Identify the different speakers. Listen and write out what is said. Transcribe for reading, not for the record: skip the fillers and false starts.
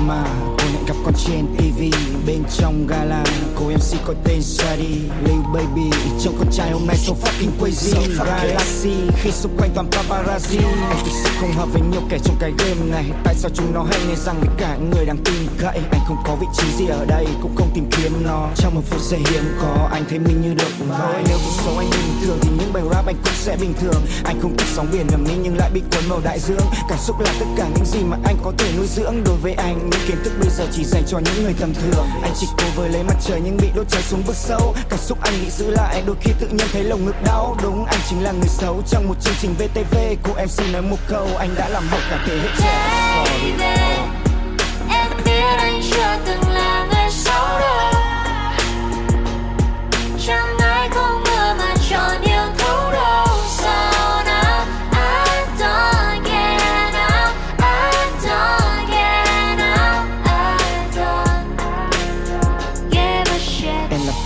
Speaker 1: drama. Cô hẹn gặp con trên TV, bên trong gala cô MC có tên Shadi. Lil Baby trông con trai hôm nay so fucking crazy. Galaxy khi xung quanh toàn paparazzi. Anh thực sự không hợp với nhiều kẻ trong cái game này. Tại sao chúng nó hay nghe rằng với cả người đang tin cậy. Anh không có vị trí gì ở đây, cũng không tìm kiếm nó. Trong một phút giây hiếm có, anh thấy mình như được thôi. Nếu cuộc sống anh bình thường thì những bài rap anh cũng sẽ bình thường. Anh không thích sóng biển ầm ĩ nhưng lại bị cuốn vào đại dương. Cảm xúc là tất cả những gì mà anh có thể nuôi dưỡng. Đối với anh, những kiến thức bây giờ chỉ dành cho những người tầm thường. Anh chỉ cố với lấy mặt trời nhưng bị đốt cháy xuống vực sâu. Cảm xúc anh bị giữ lại, đôi khi tự nhiên thấy lồng ngực đau. Đúng, anh chính là người xấu trong một chương trình VTV. Cô MC nói một câu, anh đã làm hỏng cả thế hệ trẻ. Sorry.